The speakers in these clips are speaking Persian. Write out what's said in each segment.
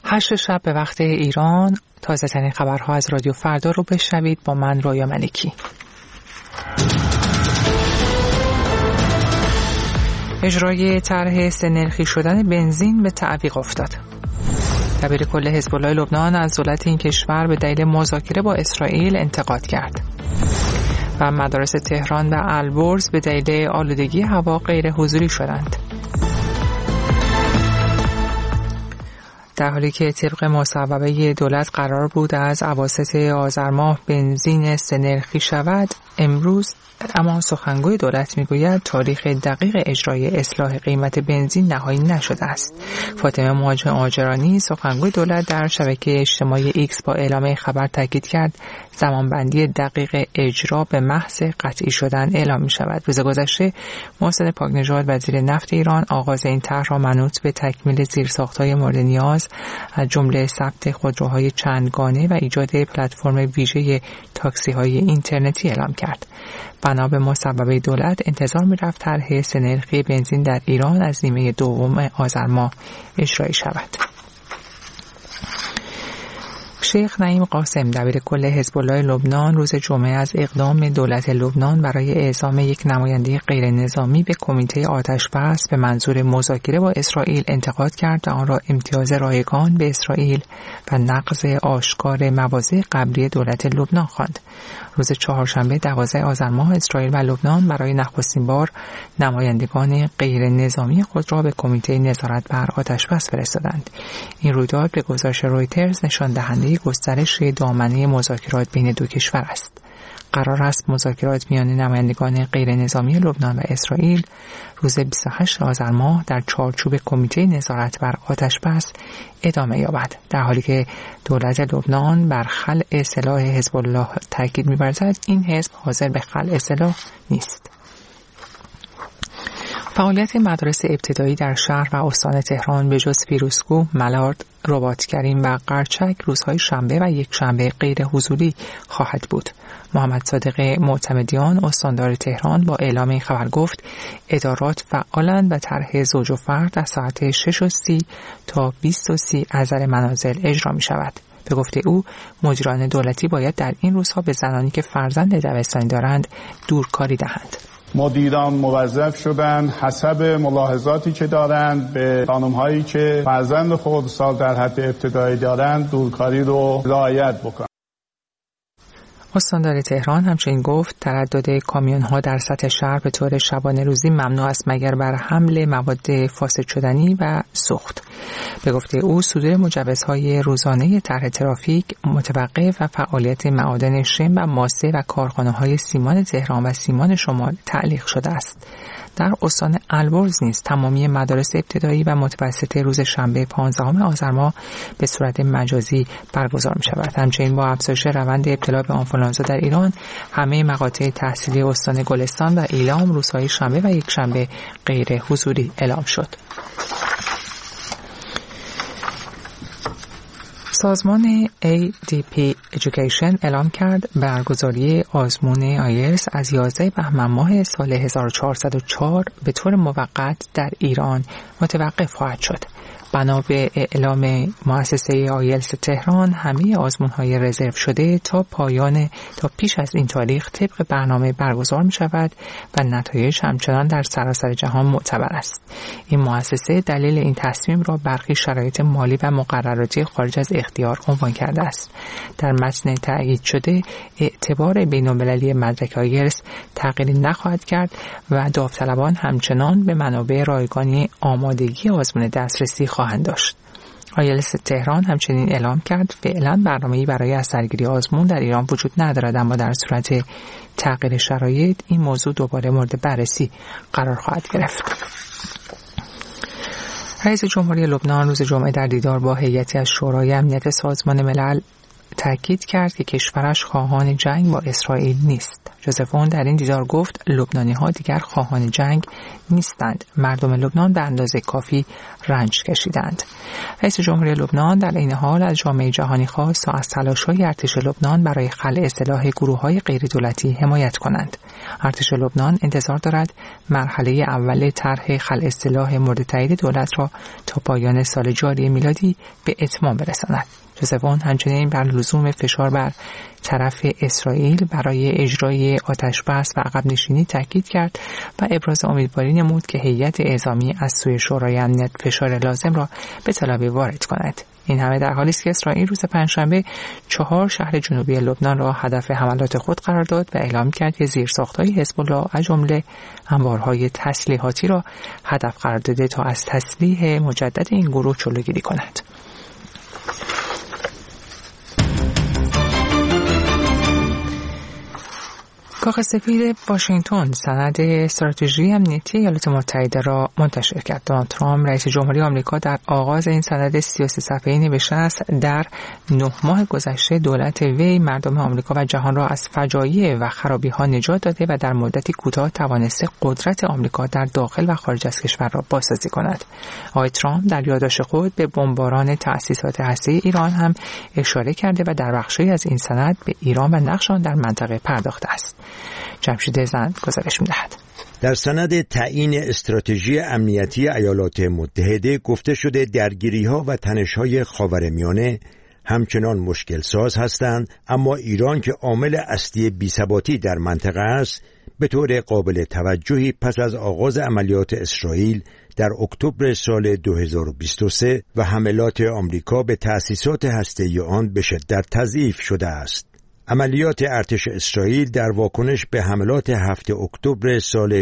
8 شب به وقت ایران. تازه ترین خبرها از رادیو فردا رو بشنوید با من رویا ملکی. اجرای طرح سه‌نرخی شدن بنزین به تعویق افتاد. دبیر کل حزب الله لبنان از دولت این کشور به دلیل مذاکره با اسرائیل انتقاد کرد. و مدارس تهران و البرز به دلیل آلودگی هوا غیر حضوری شدند. در حالی که طبق مصوبه دولت قرار بود از اواسط آذر ماه بنزین سه‌نرخی شود، امروز اما سخنگوی دولت میگوید تاریخ دقیق اجرای اصلاح قیمت بنزین نهایی نشده است. فاطمه مهاجرانی سخنگوی دولت در شبکه اجتماعی ایکس با اعلام خبر تاکید کرد زمانبندی دقیق اجرا به محض قطعی شدن اعلام می شود. روز گذشته محسن پاکنژاد وزیر نفت ایران آغاز این طرح را منوط به تکمیل زیرساخت‌های مورد نیاز از جمله ثبت خودروهای چندگانه و ایجاد پلتفرم ویژه تاکسی‌های اینترنتی اعلام کرد. بنا به مصوبه دولت انتظار می‌رفت طرح سه‌نرخی بنزین در ایران از نیمه دوم آذر ماه اجرایی شود. شیخ نعیم قاسم دبیر کل حزب الله لبنان روز جمعه از اقدام دولت لبنان برای اعزام یک نماینده غیر نظامی به کمیته آتش‌بس به منظور مذاکره با اسرائیل انتقاد کرد و آن را امتیاز رایگان به اسرائیل و نقض آشکار مواضع قبلی دولت لبنان خواند. روز چهارشنبه 12 آذر ماه اسرائیل و لبنان برای نخستین بار نمایندگان غیر نظامی خود را به کمیته نظارت بر آتش‌بس فرستادند. این رویداد به گزارش رویترز نشان دهنده گسترش دامنه مذاکرات بین دو کشور است. قرار است مذاکرات میان نمایندگان غیر نظامی لبنان و اسرائیل روز 28 آذر ماه در چارچوب کمیته نظارت بر آتش‌بس ادامه یابد، در حالی که دولت لبنان بر خلع سلاح حزب الله تاکید می‌ورزد. این حزب حاضر به خلع سلاح نیست. فعالیت مدارس ابتدایی در شهر و استان تهران به جز فیروزکوه، ملارد، رباطکریم و قرچک روزهای شنبه و یک شنبه غیر حضوری خواهد بود. محمد صادق معتمدیان استاندار تهران با اعلام این خبر گفت ادارات فعالند و طرح زوج و فرد از ساعت 6:30 تا 20:30 از نظر منازل اجرا می شود. به گفته او مدیران دولتی باید در این روزها به زنانی که فرزند دبستانی دارند دورکاری دهند. مدیران موظف شدن حسب ملاحظاتی که دارند به خانم‌هایی که فرزند خردسال در حد ابتدایی دارند دورکاری رو رعایت بکنند. استاندار تهران همچنین گفت تردد کامیون‌ها در سطح شهر به طور شبانه روزی ممنوع است مگر بر حمل مواد فاسد شدنی و سوخت. به گفته او صدور مجوزهای روزانه طرح ترافیک متوقف و فعالیت معادن شن و ماسه و کارخانه‌های سیمان تهران و سیمان شمال تعلیق شده است. در استان البرز نیز تمامی مدارس ابتدایی و متوسطه روز شنبه 15 آذر ماه به صورت مجازی برگزار می شود. همچنین با افزایش روند ابتلا به آنفولانزا در ایران همه مقاطع تحصیلی استان گلستان و ایلام روزهای شنبه و یک شنبه غیر حضوری اعلام شد. سازمان ADP Education اعلام کرد برگزاری آزمون آیلتس از 11 بهمن ماه سال 1404 به طور موقت در ایران متوقف خواهد شد. بنا به اعلام مؤسسه آیلتس تهران همه آزمون‌های رزرو شده تا پیش از این تاریخ طبق برنامه برگزار می شود و نتایج همچنان در سراسر جهان معتبر است. این مؤسسه دلیل این تصمیم را برخی شرایط مالی و مقرراتی خارج از اختیار عنوان کرده است. در متن تأکید شده اعتبار بین‌المللی مدرک آیلتس تغییری نخواهد کرد و داوطلبان همچنان به منابع رایگانی آمادگی آزمون دسترسی خواهند داشت. آیلتس تهران همچنین اعلام کرد فعلا برنامه‌ای برای اثرگیری آزمون در ایران وجود ندارد، اما در صورت تغییر شرایط این موضوع دوباره مورد بررسی قرار خواهد گرفت. رئیس جمهوری لبنان روز جمعه در دیدار با هیئتی از شورای امنیت سازمان ملل تاکید کرد که کشورش خواهان جنگ با اسرائیل نیست. جوزف اون در این دیدار گفت لبنانی‌ها دیگر خواهان جنگ نیستند. مردم لبنان به اندازه کافی رنج کشیدند. رئیس جمهوری لبنان در این حال از جامعه جهانی خواست تا از تلاش‌های ارتش لبنان برای خلع سلاح گروه‌های غیردولتی حمایت کنند. ارتش لبنان انتظار دارد مرحله اول طرح خلع سلاح مورد تایید دولت را تا پایان سال جاری میلادی به اتمام برساند. جوزف اون همچنین بر لزوم فشار بر طرف اسرائیل برای اجرای آتشبس و عقب نشینی تاکید کرد و ابراز امیدواری نمود که هیئت اعزامی از سوی شورای امنیت فشار لازم را به تل آویو وارد کند. این همه در حالی است که اسرائیل روز پنجشنبه 4 شهر جنوبی لبنان را هدف حملات خود قرار داد و اعلام کرد که زیرساخت‌های حزب الله از جمله انبارهای تسلیحاتی را هدف قرار داده تا از تسلیح مجدد این گروه جلوگیری کند. کاخ سفید واشنگتن سند استراتژی امنیتی ایالات متحده را منتشر کرد. دونالد ترامپ رئیس جمهوری آمریکا در آغاز این سند 33 صفحه‌ای نوشته است در 9 ماه گذشته دولت وی مردم آمریکا و جهان را از فجایع و خرابی‌ها نجات داده و در مدتی کوتاه توانسته قدرت آمریکا در داخل و خارج از کشور را بازسازی کند. آقای ترامپ در یادداشت خود به بمباران تأسیسات هسته‌ای ایران هم اشاره کرده و در بخشی از این سند به ایران و نقش آن در منطقه پرداخته است. جمشید زند گزارش می‌دهد. در سند تعیین استراتژی امنیتی ایالات متحده گفته شده درگیری‌ها و تنش‌های خاورمیانه همچنان مشکل ساز هستند، اما ایران که عامل اصلی بی‌ثباتی در منطقه است، به طور قابل توجهی پس از آغاز عملیات اسرائیل در اکتبر سال 2023 و حملات آمریکا به تأسیسات هسته‌ای آن به شدت تضعیف شده است. عملیات ارتش اسرائیل در واکنش به حملات 7 اکتبر سال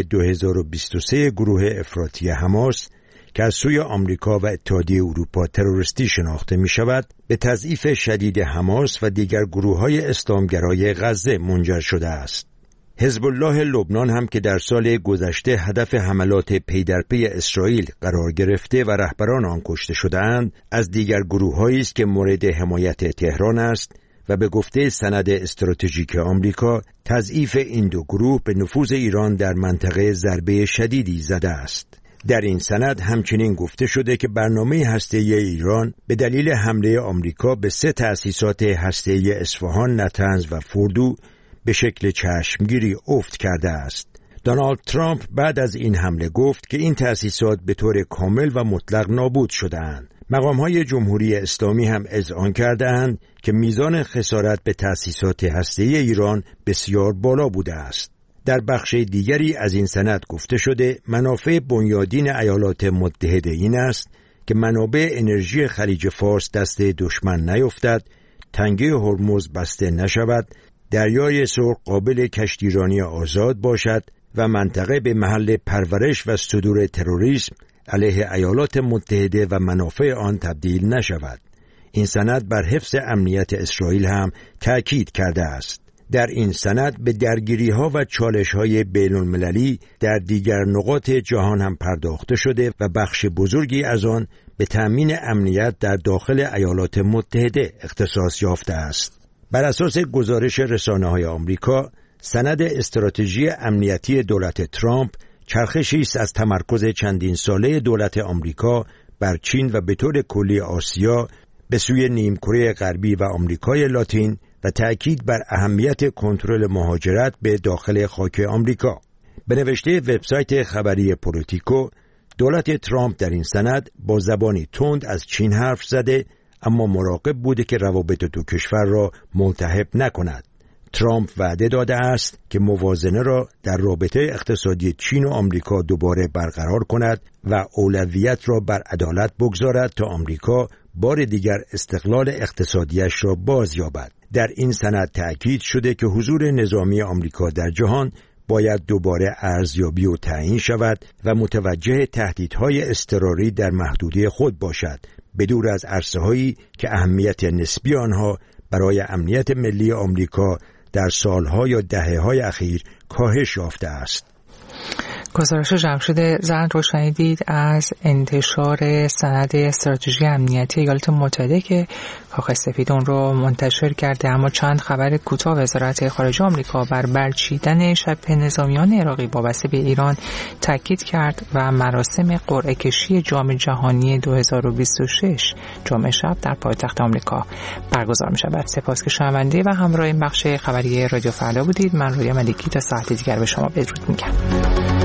2023 گروه افراطی حماس که از سوی آمریکا و اتحادیه اروپا تروریستی شناخته می شود، به تضعیف شدید حماس و دیگر گروه‌های اسلامگرای غزه منجر شده است. حزب الله لبنان هم که در سال گذشته هدف حملات پی در پی اسرائیل قرار گرفته و رهبران آن کشته شده‌اند، از دیگر گروه‌هایی است که مورد حمایت تهران است و به گفته سند استراتژیک آمریکا تضعیف این دو گروه به نفوذ ایران در منطقه ضربه شدیدی زده است. در این سند همچنین گفته شده که برنامه هسته‌ای ایران به دلیل حمله آمریکا به 3 تأسیسات هسته‌ای اصفهان، نطنز و فردو به شکل چشمگیری افت کرده است. دونالد ترامپ بعد از این حمله گفت که این تأسیسات به طور کامل و مطلق نابود شده‌اند. مقام‌های جمهوری اسلامی هم اذعان کرده‌اند که میزان خسارت به تأسیسات هسته‌ای ایران بسیار بالا بوده است. در بخش دیگری از این سند گفته شده منافع بنیادین ایالات متحده این است که منابع انرژی خلیج فارس دست دشمن نیفتد، تنگه هرمز بسته نشود، دریای سرخ قابل کشتیرانی آزاد باشد و منطقه به محل پرورش و صدور تروریسم علیه ایالات متحده و منافع آن تبدیل نشود. این سند بر حفظ امنیت اسرائیل هم تأکید کرده است. در این سند به درگیری‌ها و چالش‌های بین‌المللی در دیگر نقاط جهان هم پرداخته شده و بخش بزرگی از آن به تأمین امنیت در داخل ایالات متحده اختصاص یافته است. بر اساس گزارش رسانه‌های آمریکا، سند استراتژی امنیتی دولت ترامپ چرخشی است از تمرکز چندین ساله دولت آمریکا بر چین و به طور کلی آسیا به سوی نیمکره غربی و آمریکای لاتین و تأکید بر اهمیت کنترل مهاجرت به داخل خاک آمریکا. به نوشته وبسایت خبری پولیتیکو، دولت ترامپ در این سند با زبانی تند از چین حرف زده، اما مراقب بوده که روابط دو کشور را ملتهب نکند. ترامپ وعده داده است که موازنه را در رابطه اقتصادی چین و آمریکا دوباره برقرار کند و اولویت را بر عدالت بگذارد تا آمریکا بار دیگر استقلال اقتصادیش را باز یابد. در این سند تأکید شده که حضور نظامی آمریکا در جهان باید دوباره ارزیابی و تعیین شود و متوجه تهدیدهای اضطراری در محدوده خود باشد، بدور از عرصه‌هایی که اهمیت نسبی آنها برای امنیت ملی آمریکا در سالها یا دهه‌های اخیر کاهش یافته است. گزارش جمشید زند رو شنیدید از انتشار سند استراتژی امنیتی ایالات متحده که کاخ سفید اون رو منتشر کرده. اما چند خبر کوتاه: وزارت خارجه آمریکا بر برچیدن شبه نظامیان عراقی وابسته به ایران تاکید کرد و مراسم قرعه کشی جام جهانی 2026 جمعه شب در پایتخت آمریکا برگزار می شود. سپاس که شنونده و همراه این بخش خبری رادیو فردا بودید. من رویا ملکی تا ساعت دیگر به شما بدرود میگم.